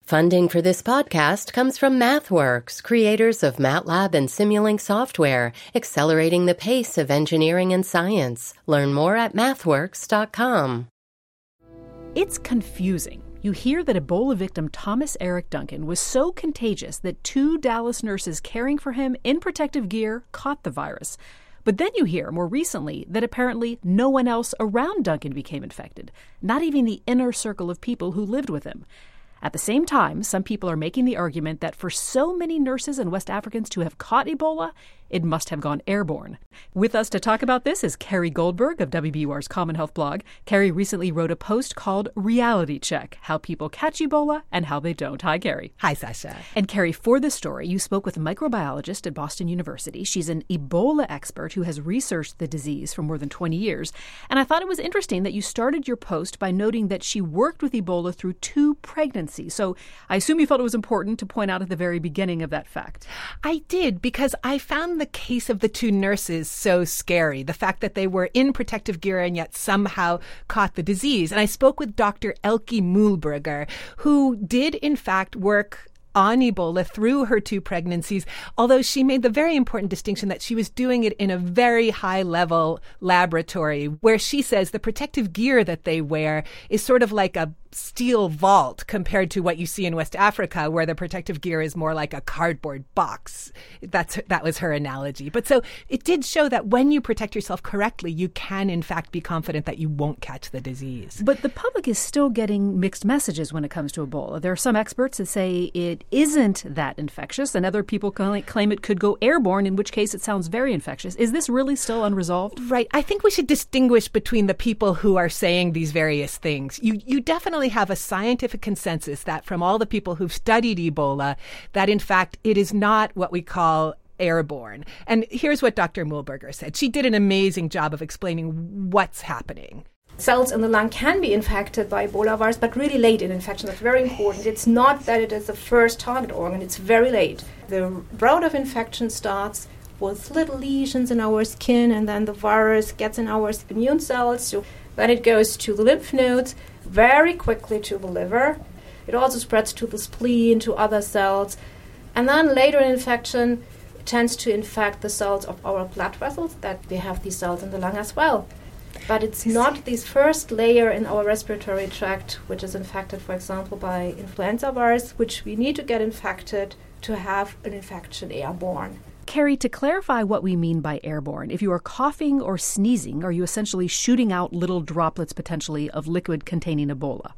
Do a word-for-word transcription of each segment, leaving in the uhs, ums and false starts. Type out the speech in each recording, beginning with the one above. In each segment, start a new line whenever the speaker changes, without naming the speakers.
Funding for this podcast comes from MathWorks, creators of MATLAB and Simulink software, accelerating the pace of engineering and science. Learn more at mathworks dot com.
It's confusing. You hear that Ebola victim Thomas Eric Duncan was so contagious that two Dallas nurses caring for him in protective gear caught the virus. But then you hear, more recently, that apparently no one else around Duncan became infected, not even the inner circle of people who lived with him. At the same time, some people are making the argument that for so many nurses and West Africans to have caught Ebola, it must have gone airborne. With us to talk about this is Carrie Goldberg of W B U R's Common Health blog. Carrie recently wrote a post called Reality Check, How People Catch Ebola and How They Don't. Hi, Carrie.
Hi, Sasha.
And Carrie, for this story, you spoke with a microbiologist at Boston University. She's an Ebola expert who has researched the disease for more than twenty years. And I thought it was interesting that you started your post by noting that she worked with Ebola through two pregnancies. So I assume you felt it was important to point out at the very beginning of that fact.
I did, because I found the case of the two nurses so scary. The fact that they were in protective gear and yet somehow caught the disease. And I spoke with Doctor Elke Mühlberger, who did in fact work on Ebola through her two pregnancies, although she made the very important distinction that she was doing it in a very high-level laboratory, where she says the protective gear that they wear is sort of like a steel vault compared to what you see in West Africa, where the protective gear is more like a cardboard box. That's that was her analogy. But so it did show that when you protect yourself correctly, you can in fact be confident that you won't catch the disease.
But the public is still getting mixed messages when it comes to Ebola. There are some experts that say it isn't that infectious, and other people claim it could go airborne, in which case it sounds very infectious. Is this really still unresolved?
Right. I think we should distinguish between the people who are saying these various things. You you definitely have a scientific consensus that from all the people who've studied Ebola, that in fact it is not what we call airborne. And here's what Doctor Mühlberger said. She did an amazing job of explaining what's happening.
Cells in the lung can be infected by Ebola virus, but really late in infection. That's very important. It's not that it is the first target organ. It's very late. The route of infection starts with little lesions in our skin, and then the virus gets in our immune cells. So then it goes to the lymph nodes, very quickly to the liver. It also spreads to the spleen, to other cells. And then later in infection, it tends to infect the cells of our blood vessels, that we have these cells in the lung as well. But it's not this first layer in our respiratory tract, which is infected, for example, by influenza virus, which we need to get infected to have an infection airborne.
Carrie, to clarify what we mean by airborne, if you are coughing or sneezing, are you essentially shooting out little droplets potentially of liquid containing Ebola?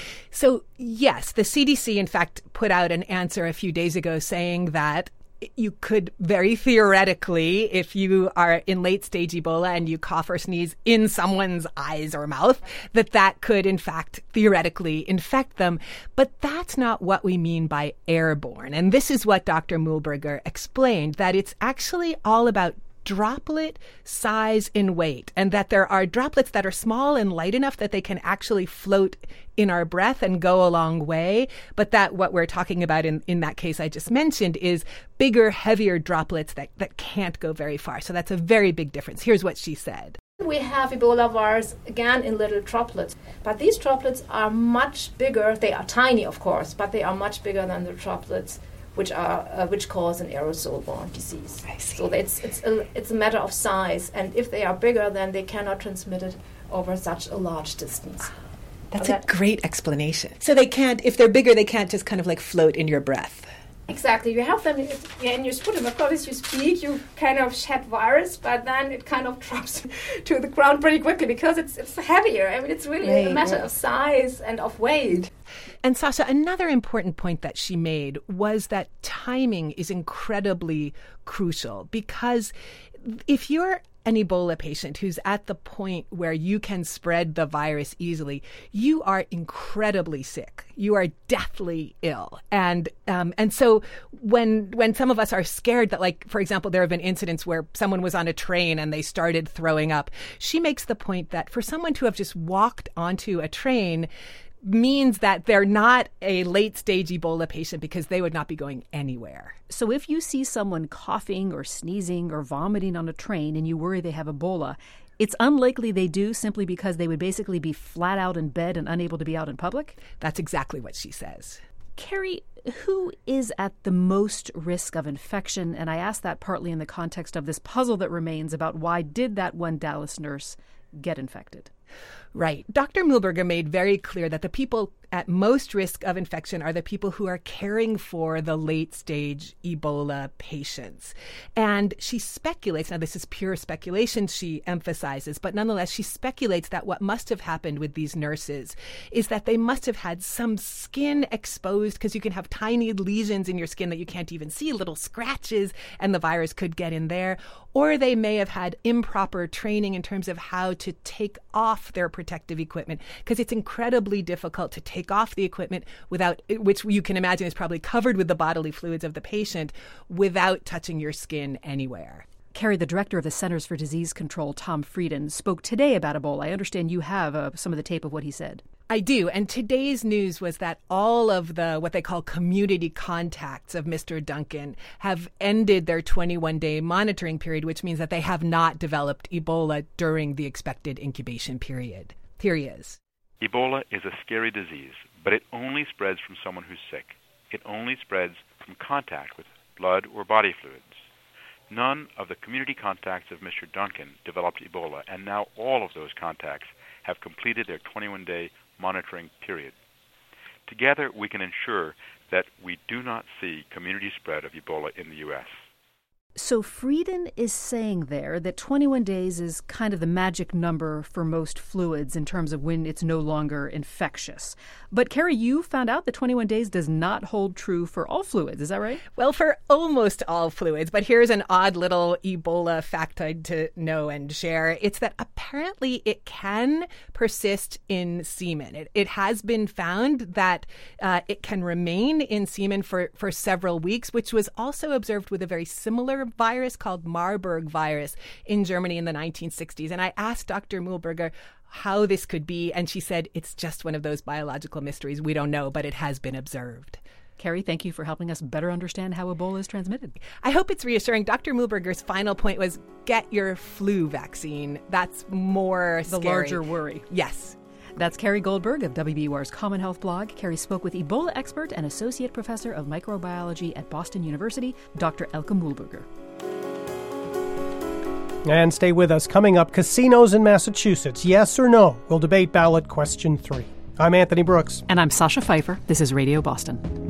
So, yes, the C D C, in fact, put out an answer a few days ago saying that you could very theoretically, if you are in late stage Ebola and you cough or sneeze in someone's eyes or mouth, that that could in fact theoretically infect them. But that's not what we mean by airborne. And this is what Doctor Mühlberger explained, that it's actually all about droplet size and weight, and that there are droplets that are small and light enough that they can actually float in our breath and go a long way. But that what we're talking about in, in that case I just mentioned is bigger, heavier droplets that, that can't go very far. So that's a very big difference. Here's what she said.
We have Ebola virus, again, in little droplets. But these droplets are much bigger. They are tiny, of course, but they are much bigger than the droplets which are uh, which cause an aerosol-borne disease.
I see.
So it's it's a, it's a matter of size, and if they are bigger, then they cannot transmit it over such a large distance.
That's
so
a
that,
great explanation. So they can't, if they're bigger, they can't just kind of like float in your breath.
Exactly. You have them in your sputum. Of course, you speak, you kind of shed virus, but then it kind of drops to the ground pretty quickly because it's it's heavier. I mean, it's really
right,
a matter
right.
of size and of weight.
And Sasha, another important point that she made was that timing is incredibly crucial, because if you're an Ebola patient who's at the point where you can spread the virus easily, you are incredibly sick. You are deathly ill. And um, and so when when some of us are scared that, like, for example, there have been incidents where someone was on a train and they started throwing up, she makes the point that for someone to have just walked onto a train means that they're not a late-stage Ebola patient, because they would not be going anywhere.
So if you see someone coughing or sneezing or vomiting on a train and you worry they have Ebola, it's unlikely they do, simply because they would basically be flat out in bed and unable to be out in public?
That's exactly what she says.
Carrie, who is at the most risk of infection? And I ask that partly in the context of this puzzle that remains about why did that one Dallas nurse get infected?
Right. Doctor Mühlberger made very clear that the people at most risk of infection are the people who are caring for the late-stage Ebola patients. And she speculates, now this is pure speculation she emphasizes, but nonetheless she speculates that what must have happened with these nurses is that they must have had some skin exposed, because you can have tiny lesions in your skin that you can't even see, little scratches, and the virus could get in there. Or they may have had improper training in terms of how to take off their protective equipment, because it's incredibly difficult to take off the equipment without, which you can imagine is probably covered with the bodily fluids of the patient, without touching your skin anywhere.
Carrie, the director of the Centers for Disease Control, Tom Frieden, spoke today about Ebola. I understand you have uh, some of the tape of what he said.
I do. And today's news was that all of the what they call community contacts of Mister Duncan have ended their twenty-one day monitoring period, which means that they have not developed Ebola during the expected incubation period. Here he is.
Ebola is a scary disease, but it only spreads from someone who's sick. It only spreads from contact with blood or body fluids. None of the community contacts of Mister Duncan developed Ebola, and now all of those contacts have completed their twenty-one day monitoring period. Together, we can ensure that we do not see community spread of Ebola in the U S.
So Frieden is saying there that twenty-one days is kind of the magic number for most fluids in terms of when it's no longer infectious. But Carrie, you found out that twenty-one days does not hold true for all fluids. Is that right?
Well, for almost all fluids. But here's an odd little Ebola factoid to know and share. It's that apparently it can persist in semen. It, it has been found that uh, it can remain in semen for, for several weeks, which was also observed with a very similar virus called Marburg virus in Germany in the nineteen sixties. And I asked Doctor Mühlberger how this could be, and she said it's just one of those biological mysteries. We don't know, but it has been observed.
Carrie, thank you for helping us better understand how Ebola is transmitted.
I hope it's reassuring. Doctor Mühlberger's final point was get your flu vaccine. That's more
the
scary.
larger worry.
Yes.
That's Carrie Goldberg of W B U R's Common Health blog. Carrie spoke with Ebola expert and associate professor of microbiology at Boston University, Doctor Elke Mühlberger.
And stay with us. Coming up, casinos in Massachusetts, yes or no? We'll debate ballot question three. I'm Anthony Brooks.
And I'm Sasha Pfeiffer. This is Radio Boston.